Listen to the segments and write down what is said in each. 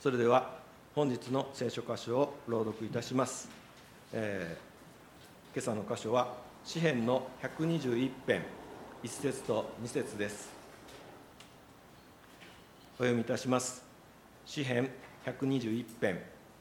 それでは本日の聖書箇所を朗読いたします。今朝の箇所は詩編の121編1節と2節です。お読みいたします。詩編121編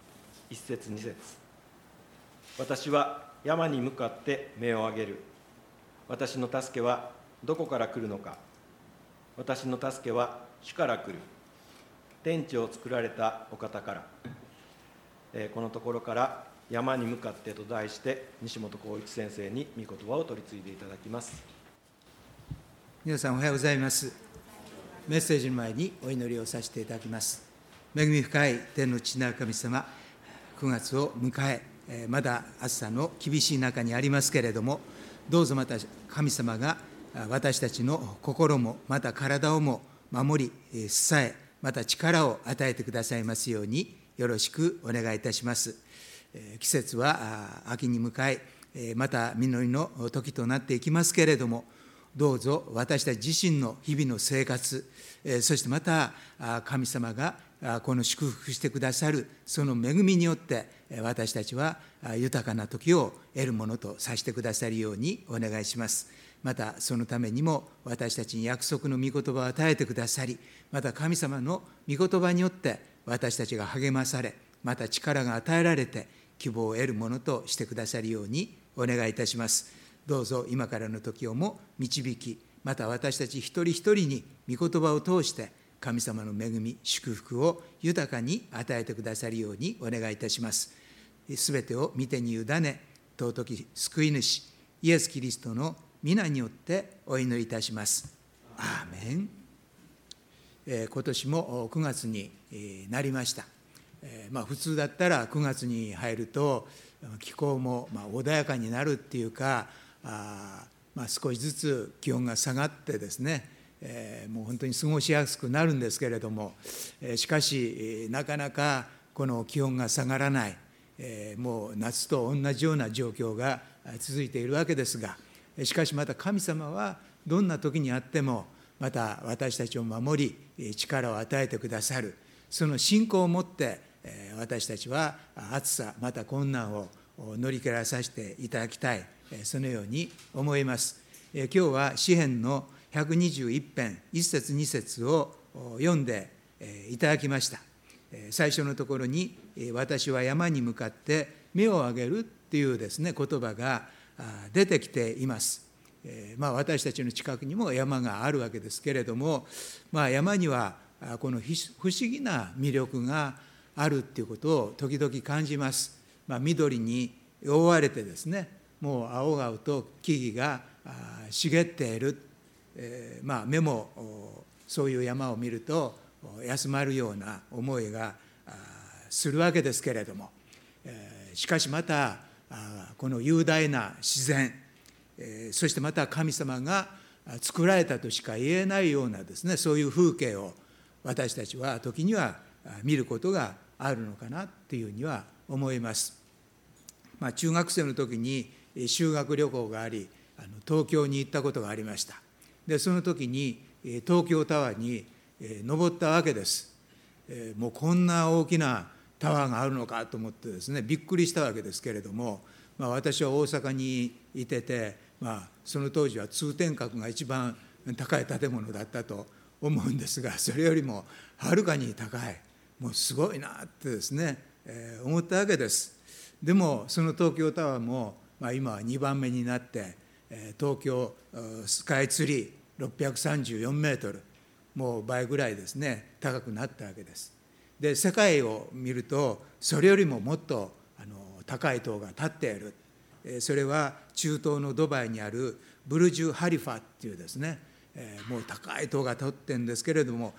1節2節。私は山に向かって目を上げる。私の助けはどこから来るのか。私の助けは主から来る。天地を作られたお方から。このところから山に向かってと題して西本浩一先生に御言葉を取り次いでいただきます。 皆さんおはようございます。メッセージの前にお祈りをさせていただきます。恵み深い天の父なる神様、9月を迎え、まだ暑さの厳しい中にありますけれども、どうぞまた神様が私たちの心もまた体をも守り支え、また力を与えてくださいますようによろしくお願いいたします。季節は秋に向かい、また実りの時となっていきますけれども、どうぞ私たち自身の日々の生活、そしてまた神様がこの祝福してくださるその恵みによって私たちは豊かな時を得るものとさせてくださるようにお願いします。またそのためにも私たちに約束の御言葉を与えてくださり、また神様の御言葉によって私たちが励まされ、また力が与えられて希望を得るものとしてくださるようにお願いいたします。どうぞ今からの時をも導き、また私たち一人一人に御言葉を通して神様の恵み、祝福を豊かに与えてくださるようにお願いいたします。すべてを御手に委ね、尊き救い主イエス・キリストの皆によってお祈りいたします。アーメン。今年も9月になりました。普通だったら9月に入ると気候も穏やかになるっていうか、少しずつ気温が下がってですね、もう本当に過ごしやすくなるんですけれども、しかしなかなかこの気温が下がらない、もう夏と同じような状況が続いているわけですが、しかしまた神様はどんな時にあってもまた私たちを守り力を与えてくださる、その信仰を持って私たちは暑さまた困難を乗り切らさせていただきたい、そのように思います。今日は詩編の121編1節2節を読んでいただきました。最初のところに私は山に向かって目を上げるっていうですね言葉が出てきています。私たちの近くにも山があるわけですけれども、山にはこの不思議な魅力があるっていうことを時々感じます。緑に覆われてですね、もう青々と木々が茂っている、目もそういう山を見ると休まるような思いがするわけですけれども、しかしまたこの雄大な自然、そしてまた神様が作られたとしか言えないようなですね、そういう風景を私たちは時には見ることがあるのかなっていうには思います。中学生の時に修学旅行があり、東京に行ったことがありました。でその時に東京タワーに登ったわけです。もうこんな大きなタワーがあるのかと思ってですね、びっくりしたわけですけれども、私は大阪にいてて、その当時は通天閣が一番高い建物だったと思うんですが、それよりもはるかに高い、もうすごいなってですね、思ったわけです。でもその東京タワーも、今は2番目になって、東京スカイツリー634メートル、もう倍ぐらいですね高くなったわけです。で世界を見るとそれよりももっと高い塔が建っている。それは中東のドバイにあるブルジュ・ハリファっていうですね、もう高い塔が建ってるんですけれども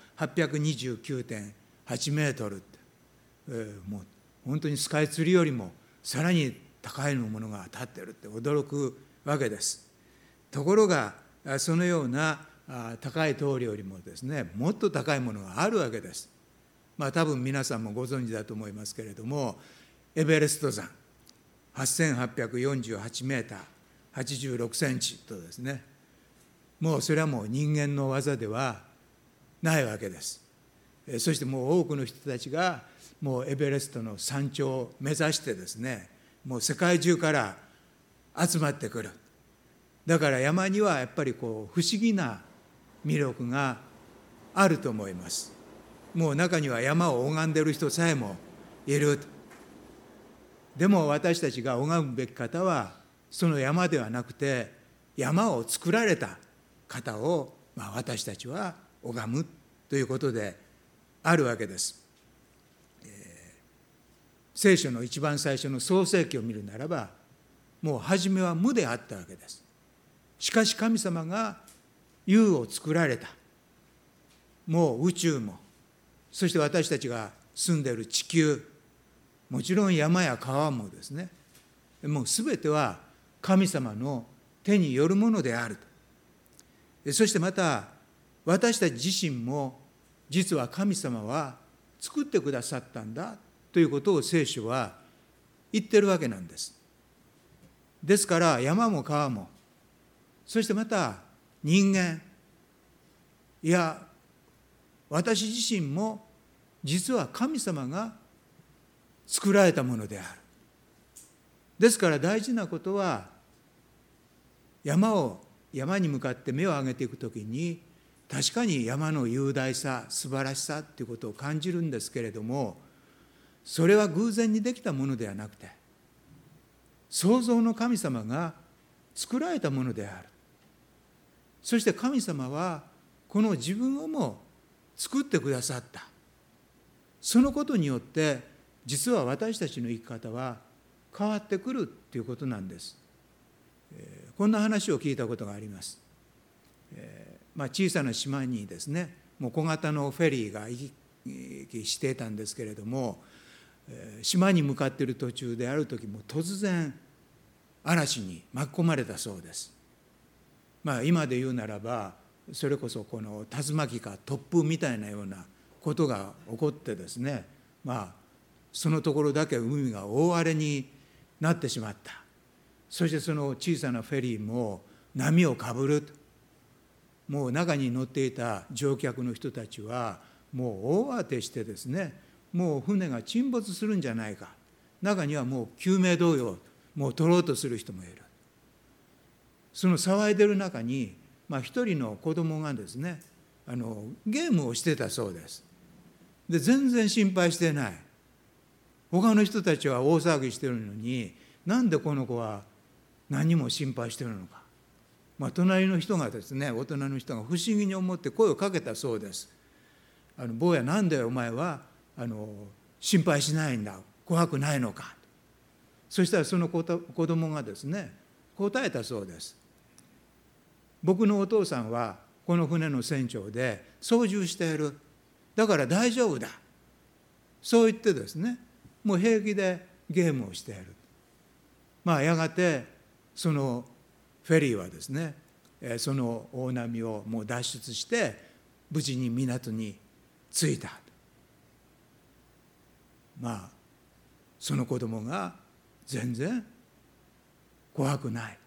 829.8 メートルって、もう本当にスカイツリーよりもさらに高いものが建ってるって驚くわけです。ところがそのような高い塔よりもですね、もっと高いものがあるわけです。多分皆さんもご存知だと思いますけれども、エベレスト山8848メーター86センチとですね、もうそれはもう人間の技ではないわけです。そしてもう多くの人たちがもうエベレストの山頂を目指してですね、もう世界中から集まってくる。だから山にはやっぱり不思議な魅力があると思います。もう中には山を拝んでいる人さえもいる。でも私たちが拝むべき方はその山ではなくて、山を作られた方を私たちは拝むということであるわけです。聖書の一番最初の創世記を見るならば、もう初めは無であったわけです。しかし神様が有を作られた。もう宇宙も、そして私たちが住んでいる地球、もちろん山や川もですね、もうすべては神様の手によるものであると。そしてまた私たち自身も実は神様は作ってくださったんだということを聖書は言ってるわけなんです。ですから山も川も、そしてまた人間、いや私自身も実は神様が作られたものである。ですから大事なことは、山に向かって目を上げていくときに、確かに山の雄大さ、素晴らしさということを感じるんですけれども、それは偶然にできたものではなくて、創造の神様が作られたものである。そして神様はこの自分をも作ってくださった。そのことによって実は私たちの生き方は変わってくるということなんです。こんな話を聞いたことがあります。小さな島にですね、もう小型のフェリーが行き来していたんですけれども、島に向かっている途中である時も突然嵐に巻き込まれたそうです。今で言うならば、それこそこの竜巻か突風みたいなようなことが起こってですね、そのところだけ海が大荒れになってしまった。そしてその小さなフェリーも波をかぶる。もう中に乗っていた乗客の人たちはもう大慌てしてですね、もう船が沈没するんじゃないか。中にはもう救命胴衣をもう取ろうとする人もいる。その騒いでる中に、一人の子供がですね、ゲームをしてたそうです。で、全然心配してない。他の人たちは大騒ぎしてるのに、なんでこの子は何も心配してるのか。隣の人がですね、大人の人が不思議に思って声をかけたそうです。坊や、なんでお前は心配しないんだ、怖くないのか。そしたらその子供がですね、答えたそうです。僕のお父さんはこの船の船長で操縦している。だから大丈夫だ。そう言ってですね、もう平気でゲームをしている。やがてそのフェリーはですね、その大波をもう脱出して無事に港に着いた。その子供が全然怖くない。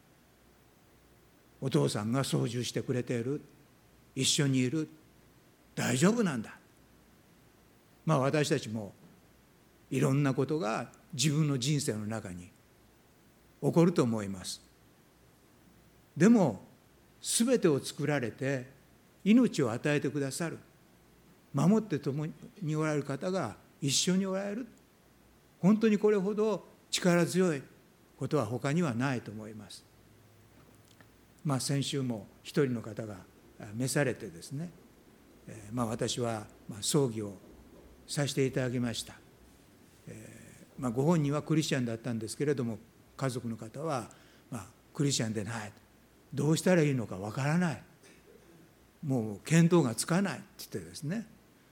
お父さんが操縦してくれている。一緒にいる。大丈夫なんだ。私たちもいろんなことが自分の人生の中に起こると思います。でも全てを作られて命を与えてくださる、守って共におられる方が一緒におられる。本当にこれほど力強いことは他にはないと思います。先週も一人の方が召されてですね、私は葬儀をさせていただきました。ご本人はクリスチャンだったんですけれども、家族の方はクリスチャンでない。どうしたらいいのかわからない。もう見当がつかないって言ってですね、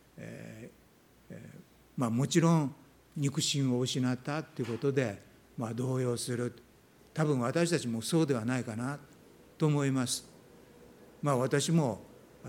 もちろん肉親を失ったということで、動揺する。多分私たちもそうではないかなと思います。私も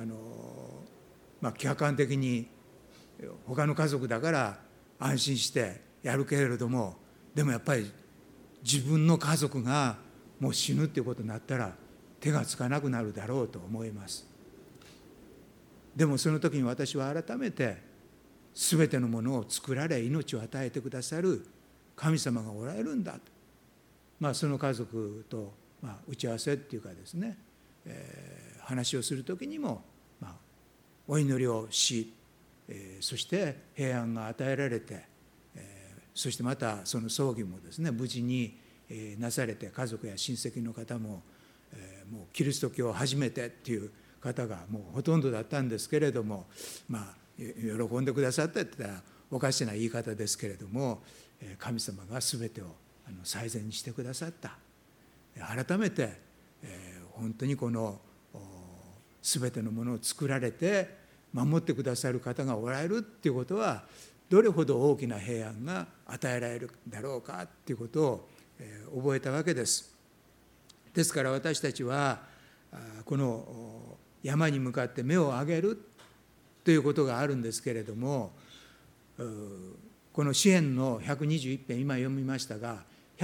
客観的に他の家族だから安心してやるけれども、でもやっぱり自分の家族がもう死ぬっていうことになったら手がつかなくなるだろうと思います。でもその時に私は改めてすべてのものを作られ命を与えてくださる神様がおられるんだと、その家族と打ち合わせっていうかですね、話をするときにも、お祈りをし、そして平安が与えられて、そしてまたその葬儀もですね無事になされて、家族や親戚の方も、もうキリスト教を初めてっていう方がもうほとんどだったんですけれども、喜んでくださったって言ったらおかしな言い方ですけれども、神様が全てを最善にしてくださった。改めて本当にこの全てのものを作られて守ってくださる方がおられるっていうことは、どれほど大きな平安が与えられるだろうかっていうことを覚えたわけです。ですから私たちはこの山に向かって目を上げるということがあるんですけれども、この詩編の121編、今読みましたが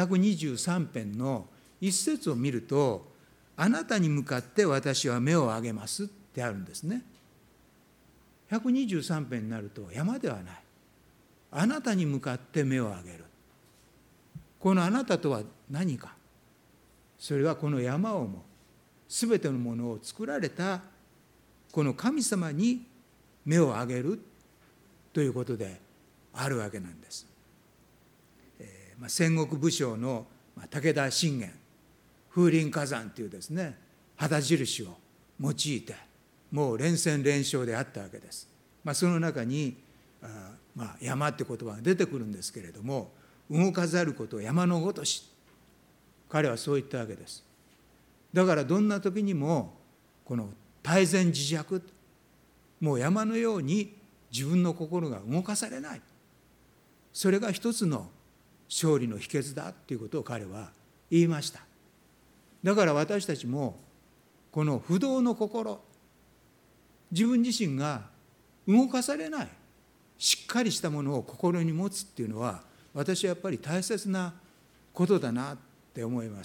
123編の一節を見ると、あなたに向かって私は目を上げますってあるんですね。123編になると山ではない、あなたに向かって目を上げる。このあなたとは何か、それはこの山をもすべてのものを作られたこの神様に目を上げるということであるわけなんです。戦国武将の武田信玄、風林火山というですね旗印を用いて、もう連戦連勝であったわけです。その中に山って言葉が出てくるんですけれども、動かざること山のごとし、彼はそう言ったわけです。だからどんな時にもこの泰然自若、もう山のように自分の心が動かされない、それが一つの勝利の秘訣だということを彼は言いました。だから私たちもこの不動の心、自分自身が動かされないしっかりしたものを心に持つっていうのは、私はやっぱり大切なことだなって思います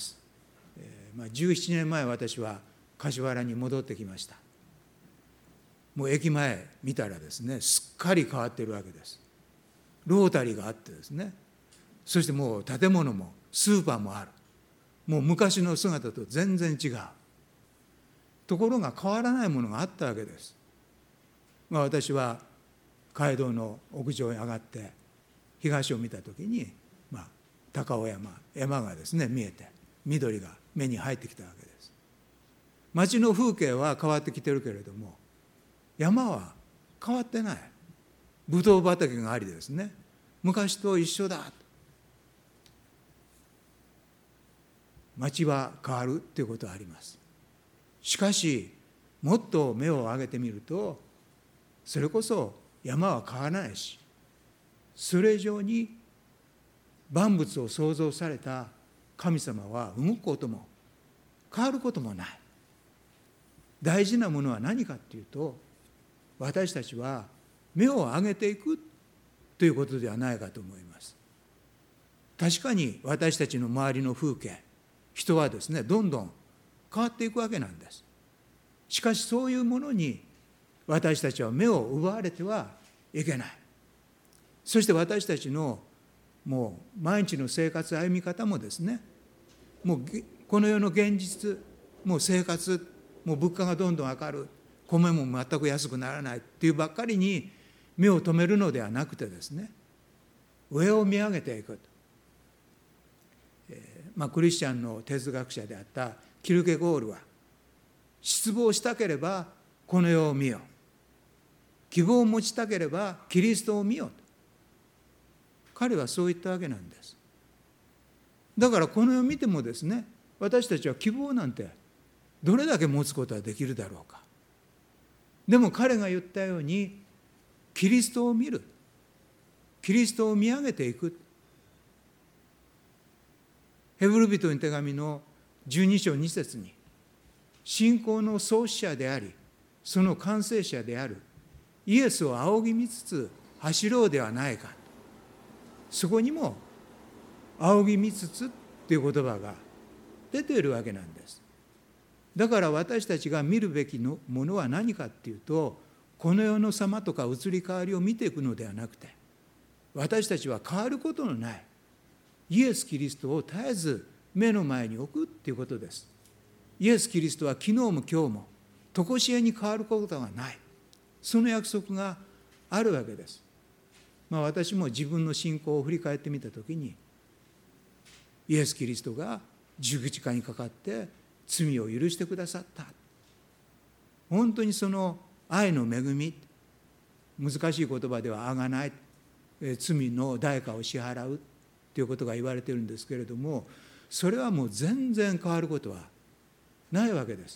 。17年前私は柏原に戻ってきました。もう駅前見たらですね、すっかり変わっているわけです。ロータリーがあってですね、そしてもう建物もスーパーもある。もう昔の姿と全然違う。ところが変わらないものがあったわけです。私は街道の屋上に上がって東を見たときに、高尾山がですね見えて、緑が目に入ってきたわけです。街の風景は変わってきてるけれども、山は変わってない。ブドウ畑がありですね、昔と一緒だ。街は変わるということはあります。しかしもっと目を上げてみると、それこそ山は変わらないし、それ以上に万物を創造された神様は動くことも変わることもない。大事なものは何かというと、私たちは目を上げていくということではないかと思います。確かに私たちの周りの風景、人はですねどんどん変わっていくわけなんです。しかしそういうものに私たちは目を奪われてはいけない。そして私たちのもう毎日の生活歩み方もですね、もうこの世の現実、もう生活、もう物価がどんどん上がる、米も全く安くならないっていうばっかりに目を留めるのではなくてですね、上を見上げていくと、クリスチャンの哲学者であったキルケゴールは、失望したければこの世を見よ、希望を持ちたければキリストを見よと、彼はそう言ったわけなんです。だからこの世を見てもですね、私たちは希望なんてどれだけ持つことはできるだろうか。でも彼が言ったように、キリストを見る、キリストを見上げていく。ヘブル人の手紙の12章2節に、信仰の創始者でありその完成者であるイエスを仰ぎ見つつ走ろうではないか。そこにも仰ぎ見つつという言葉が出ているわけなんです。だから私たちが見るべきのものは何かっていうと、 この世の様とか移り変わりを見ていくのではなくて、私たちは変わることのないイエス・キリストを絶えず目の前に置くということです。イエス・キリストは昨日も今日も常しえに変わることがない、その約束があるわけです。私も自分の信仰を振り返ってみたときに、イエス・キリストが十字架にかかって罪を許してくださった、本当にその愛の恵み、難しい言葉ではあがない、罪の代価を支払うということが言われているんですけれども、それはもう全然変わることはないわけです。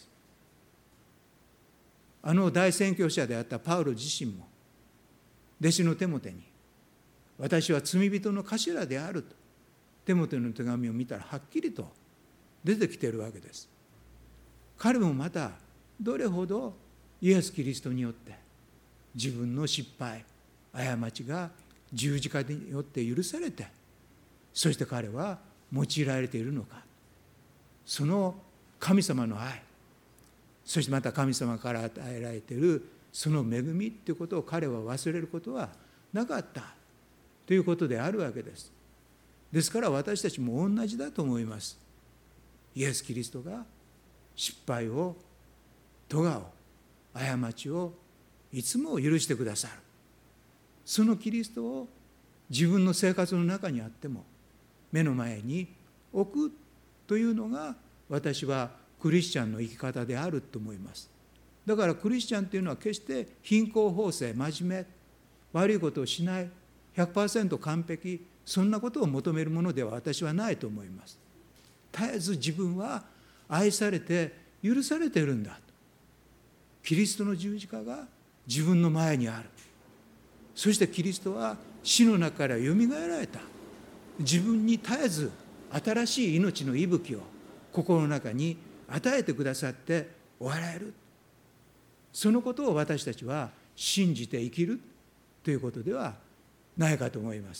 大宣教者であったパウロ自身も弟子のテモテに、私は罪人の頭であると、テモテの手紙を見たらはっきりと出てきているわけです。彼もまたどれほどイエス・キリストによって自分の失敗、過ちが十字架によって許されて、そして彼は用いられているのか、その神様の愛、そしてまた神様から与えられているその恵みということを彼は忘れることはなかったということであるわけです。ですから私たちも同じだと思います。イエス・キリストが失敗を、咎を、過ちをいつも許してくださる、そのキリストを自分の生活の中にあっても目の前に置くというのが、私はクリスチャンの生き方であると思います。だからクリスチャンというのは決して貧困法制、真面目、悪いことをしない、100% 完璧、そんなことを求めるものでは私はないと思います。絶えず自分は愛されて許されているんだ、キリストの十字架が自分の前にある。そしてキリストは死の中からよみがえられた。自分に絶えず新しい命の息吹を心の中に与えてくださっておられる。そのことを私たちは信じて生きるということではないかと思います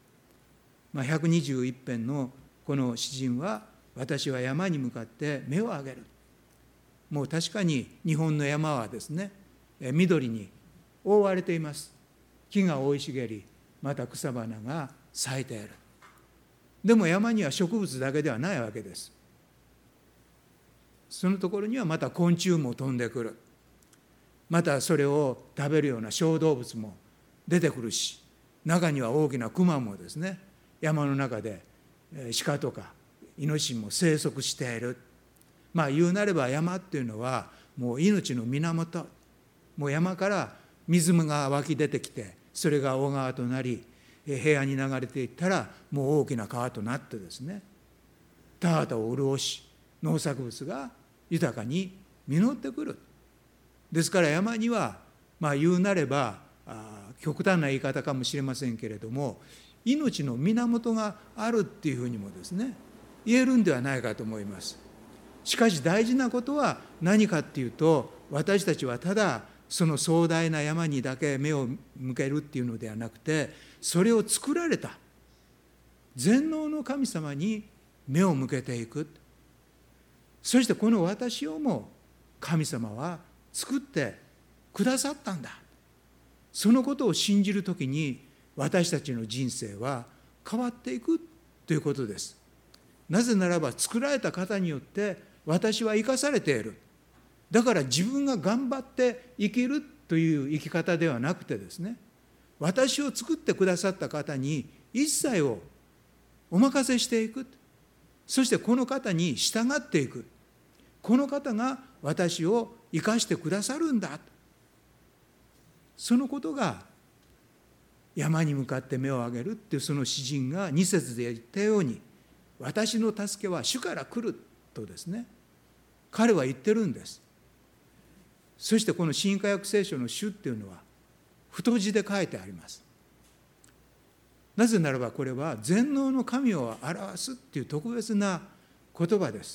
。121編のこの詩人は、私は山に向かって目を上げる。もう確かに日本の山はですね、緑に覆われています。木が生い茂り、また草花が咲いている。でも山には植物だけではないわけです。そのところにはまた昆虫も飛んでくる。またそれを食べるような小動物も出てくるし、中には大きな熊もですね、山の中で鹿とかイノシシも生息している。言うなれば山っていうのはもう命の源。もう山から水が湧き出てきて、それが小川となり、平野に流れていったらもう大きな川となってですね、田畑を潤し、農作物が豊かに実ってくる。ですから山には言うなれば極端な言い方かもしれませんけれども、命の源があるっていうふうにもですね、言えるんではないかと思います。しかし大事なことは何かっていうと、私たちはただその壮大な山にだけ目を向けるっていうのではなくて、それを作られた全能の神様に目を向けていく。そしてこの私をも神様は作ってくださったんだ。そのことを信じるときに私たちの人生は変わっていくということです。なぜならば作られた方によって私は生かされている。だから自分が頑張って生きるという生き方ではなくてですね、私を作ってくださった方に一切をお任せしていく。そしてこの方に従っていく。この方が私を生かしてくださるんだ。そのことが山に向かって目を上げるっていうその詩人が2節で言ったように、私の助けは主から来るとですね、彼は言ってるんです。そしてこの新化訳聖書の主っていうのは太字で書いてあります。なぜならばこれは全能の神を表すっていう特別な言葉です。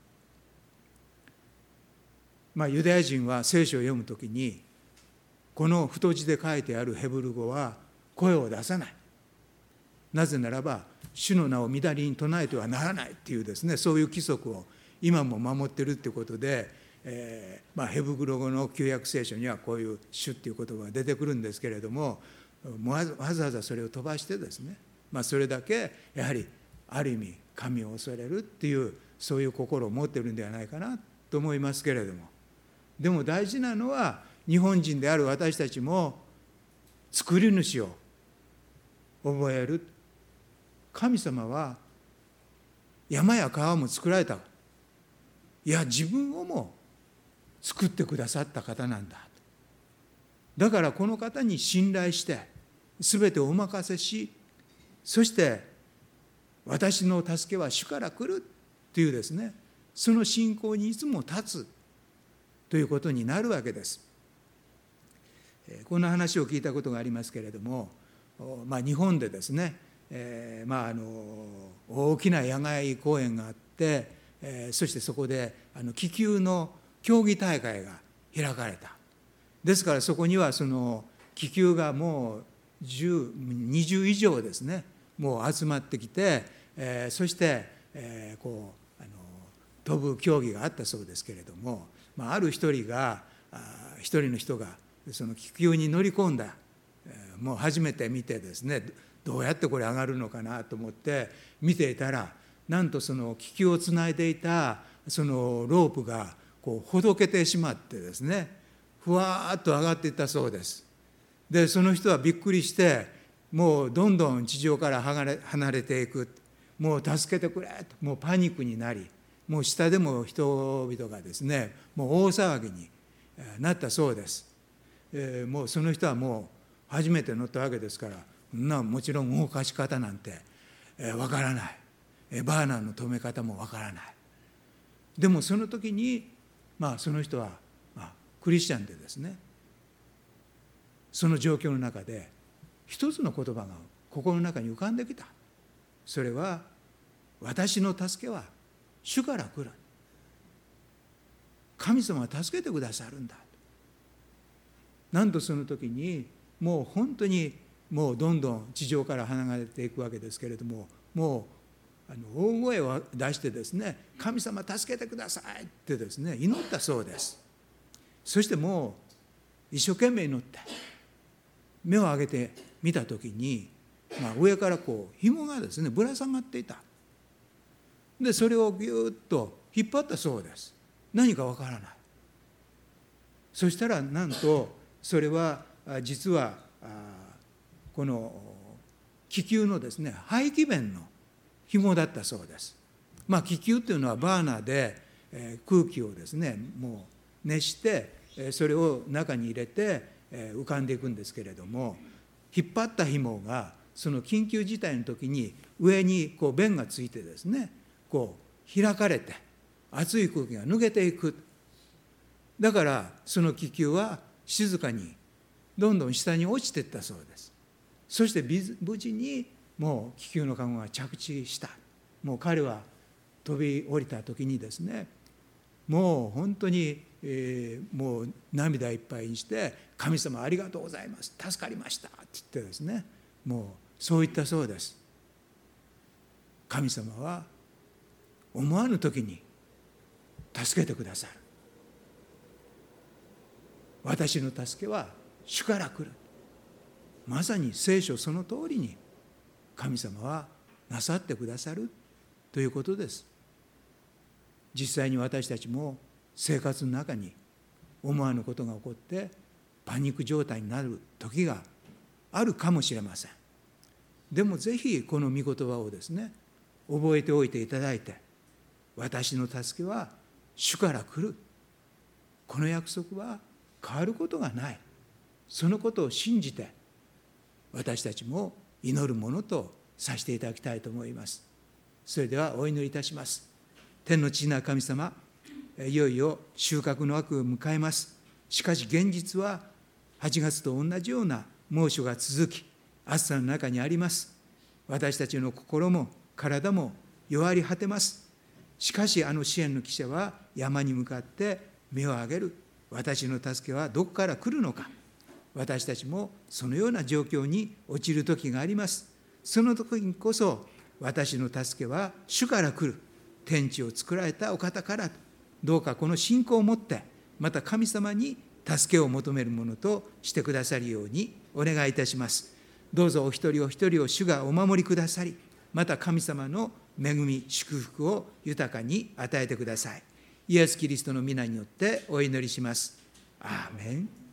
ユダヤ人は聖書を読むときにこの太字で書いてあるヘブル語は声を出さない。なぜならば主の名を乱りに唱えてはならないっていうですね、そういう規則を今も守っているということで、 ヘブル語の旧約聖書にはこういう主っていう言葉が出てくるんですけれども、わざわざそれを飛ばしてですね、それだけやはりある意味神を恐れるっていうそういう心を持っているんではないかなと思いますけれども、でも大事なのは日本人である私たちも作り主を覚える。神様は山や川も作られた。いや、自分をも作ってくださった方なんだ。だからこの方に信頼して全てをお任せし、そして私の助けは主から来るというですね、その信仰にいつも立つということになるわけです。こんな話を聞いたことがありますけれども、日本でですね、大きな野外公園があって、そしてそこで気球の競技大会が開かれた。ですからそこにはその気球がもう20以上ですね、もう集まってきて、そして飛ぶ競技があったそうですけれども、ある一人の人がその気球に乗り込んだ。もう初めて見てですね、どうやってこれ上がるのかなと思って見ていたら、なんとその気球をつないでいたそのロープがほどけてしまってですね、ふわーっと上がっていったそうです。でその人はびっくりして、もうどんどん地上から離れていく、もう助けてくれと、もうパニックになり、もう下でも人々がですね、もう大騒ぎになったそうです。もうその人はもう初めて乗ったわけですから、もちろん動かし方なんてわからない、バーナーの止め方もわからない。でもその時に、その人は、クリスチャンでですね、その状況の中で一つの言葉が心の中に浮かんできた。それは、私の助けは主から来る。神様は助けてくださるんだ。なんとその時にもう本当にもうどんどん地上から離れていくわけですけれども、もう大声を出してですね、神様助けてくださいってですね、祈ったそうです。そしてもう一生懸命祈って目を上げてみた時に、上から紐がですねぶら下がっていた。でそれをぎゅっと引っ張ったそうです。何かわからない。そしたらなんとそれは実はこの気球のですね排気弁の紐だったそうです。気球というのはバーナーで空気をですねもう熱してそれを中に入れて浮かんでいくんですけれども、引っ張った紐がその緊急事態の時に上に弁がついてですね開かれて熱い空気が抜けていく。だからその気球は静かにどんどん下に落ちていったそうです。そして無事にもう気球のカゴが着地した。もう彼は飛び降りた時にですね、もう本当に、もう涙いっぱいにして、神様ありがとうございます、助かりましたって言ってですね、もうそう言ったそうです。神様は思わぬ時に助けてくださる。私の助けは主から来る。まさに聖書その通りに神様はなさってくださるということです。実際に私たちも生活の中に思わぬことが起こってパニック状態になる時があるかもしれません。でもぜひこの御言葉をですね覚えておいていただいて、私の助けは主から来る、この約束は変わることがない。そのことを信じて私たちも祈るものとさせていただきたいと思います。それではお祈りいたします。天の父なる神様、いよいよ収穫の秋を迎えます。しかし現実は8月と同じような猛暑が続き、暑さの中にあります。私たちの心も体も弱り果てます。しかし支援の記者は山に向かって目を上げる。私の助けはどこから来るのか。私たちもそのような状況に陥る時があります。その時にこそ私の助けは主から来る。天地を作られたお方からとどうかこの信仰を持って、また神様に助けを求めるものとしてくださるようにお願いいたします。どうぞお一人お一人を主がお守りくださり、また神様の恵み、祝福を豊かに与えてください。イエス・キリストの皆によってお祈りします。アーメン。